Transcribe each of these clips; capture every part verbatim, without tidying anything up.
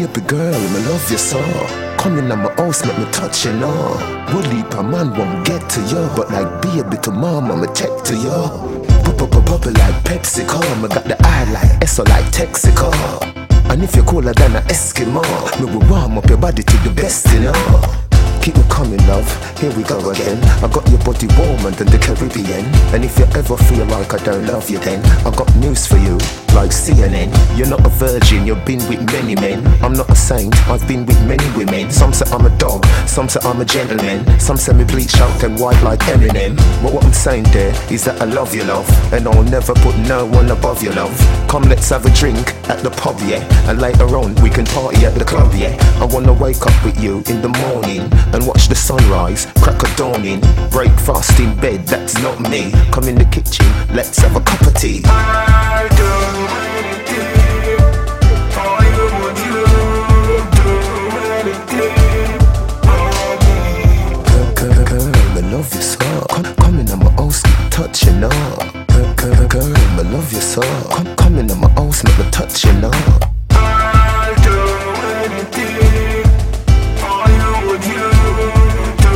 Baby girl, me love you so. Come in at my house, make me touch you now. Would leap a man won't get to you, but like baby to mama, me check to you. Bubble like PepsiCo, me got the eye like Esso like Texaco. And if you're cooler than an Eskimo, me will warm up your body to the best, you know. Keep me coming, love, here we go again. I got your body warmer than the Caribbean. And if you ever feel like I don't love you then, I got news for you, like C N N. You're not a virgin, you've been with many men. I'm not a saint, I've been with many women. Some say I'm a dog, some say I'm a gentleman. Some say me bleach out and white like Eminem. But what I'm saying there is that I love you, love, and I'll never put no one above you, love. Come, let's have a drink at the pub, yeah. And later on we can party at the club, yeah. I wanna wake up with you in the morning and watch the sunrise, crack a dawning. Breakfast in bed, that's not me. Come in the kitchen, let's have a cup of tea. I do anything for you, would you do anything for me? Girl, girl, girl, me love you so. Come, come in at my house, touch you now. Girl, girl, girl, me love you so. Come, come in at my house, make me touch you now. I'll do anything for you, would you do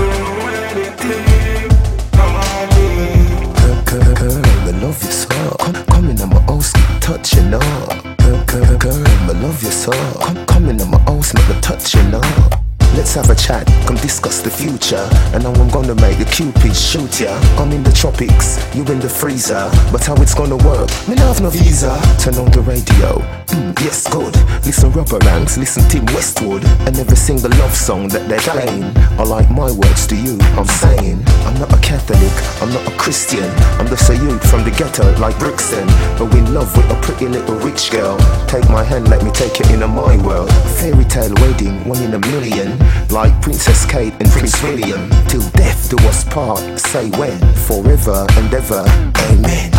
anything for me? Girl, girl, girl, me love you so. Come, come in at my house, touch you now. Girl, girl, girl, me love you so. Come, come in at my house, make me touch you now. Let's have a chat, come discuss the future. And now I'm gonna make the Cupid shoot ya. I'm in the tropics, you in the freezer. But how it's gonna work? Me not have no visa. Turn on the radio, mm, yes good. Listen Rubber Ranks, listen Tim Westwood. And every single love song that they're playing. I like my words to you, I'm saying. I'm not a Catholic, I'm not a Christian. I'm just a youth from the ghetto like Brixton. But in love with a pretty little rich girl. Take my hand, let me take you into my world. Fairy tale wedding, one in a million. Like Princess Kate and Prince William. Till death do us part, say when, forever and ever, amen.